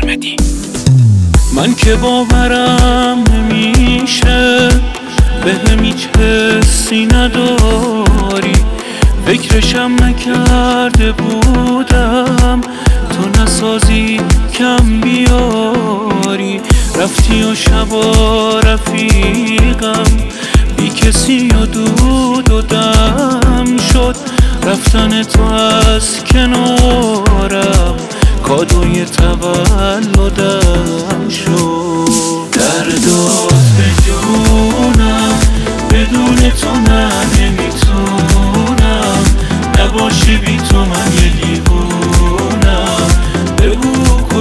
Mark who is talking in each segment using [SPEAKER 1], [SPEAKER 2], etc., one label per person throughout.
[SPEAKER 1] محمدی. من که باورم نمیشه بهم هیچ حسی نداری، فکرشم نکرده بودم تو نسازی کم بیاری. رفتی و شبا رفیقم بی کسی و دود و دم شد، رفتن تو از کنارم کادوی تولدم شد. دردات به جونم بدون تو نه نمیتونم، نباشی بی تو من یه دیوونم. بگو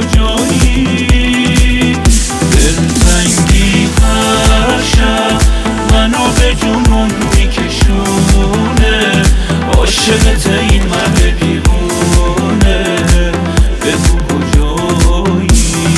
[SPEAKER 1] کجایی دلتنگی هر شب منو به جنون میکشونه، عاشقت این مرد دیوونه. بگو کجایی.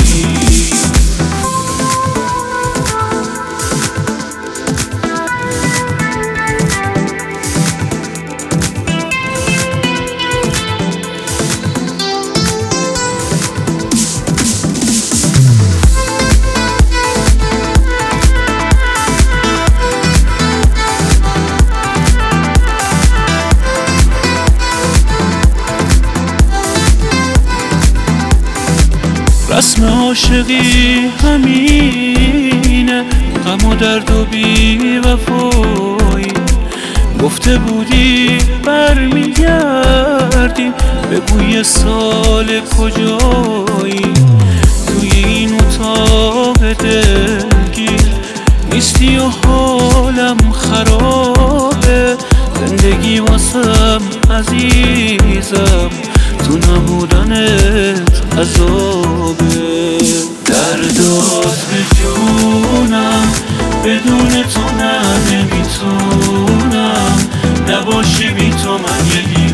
[SPEAKER 1] رسم عاشقی همینه، غم و درد و بی وفایی. گفته بودی برمیگردی، بگو یه سال کجایی. توی این اتاق دلگیر نیستی و حالم خرابه، زندگی واسم عزیزم تو نبودنت عذابه. دردات به جونم بدون تو نه نمیتونم، نباشی بی تو من یه